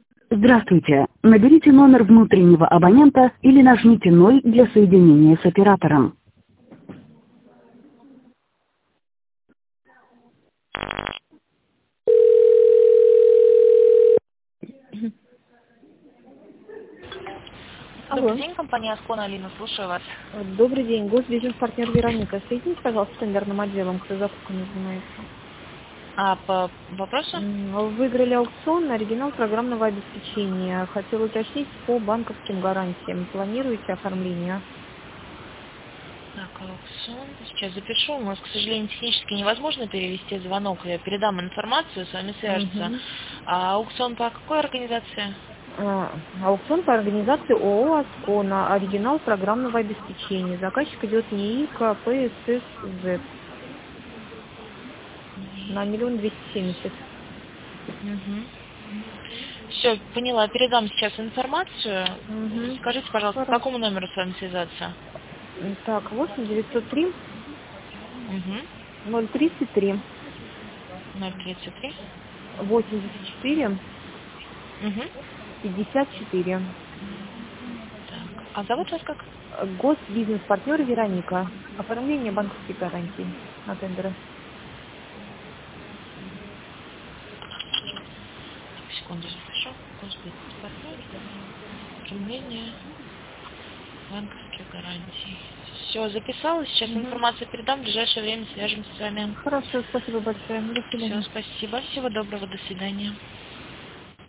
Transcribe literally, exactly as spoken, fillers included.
Здравствуйте. Наберите номер внутреннего абонента или нажмите ноль для соединения с оператором. Добрый Алло. день, компания Аскона, Алина, слушаю вас. Э, Добрый день. Госбизнес-партнер Вероника. Соедините, пожалуйста, с тендерным отделом, кто закупками занимается. А по вопросу? М, Выиграли аукцион на оригинал программного обеспечения. Хотел уточнить по банковским гарантиям. Планируете оформление? Так, аукцион. Сейчас запишу. У нас, к сожалению, технически невозможно перевести звонок. Я передам информацию, с вами свяжутся. Угу. А аукцион по какой организации? А, аукцион по организации ООО «Аскона». Оригинал программного обеспечения. Заказчик идет НИИК ПССЗ на миллион двести семьдесят. Угу. Все, поняла. Передам сейчас информацию. Угу. Скажите, пожалуйста, по Хорошо. какому номеру с вами связаться? Так, восемь девятьсот три Угу. ноль тридцать три ноль тридцать три. восемьдесят четыре Угу. пятьдесят четыре. Так. А зовут вас как? Госбизнес-партнер Вероника. Оформление банковских гарантий на тендеры. Секунду запишу. Господи, партнер. Оформление банковских гарантий. Все, записала. Сейчас Мгм. информацию передам. В ближайшее время свяжемся с вами. Хорошо, спасибо большое. До Все, свидания. спасибо. Всего доброго. До свидания.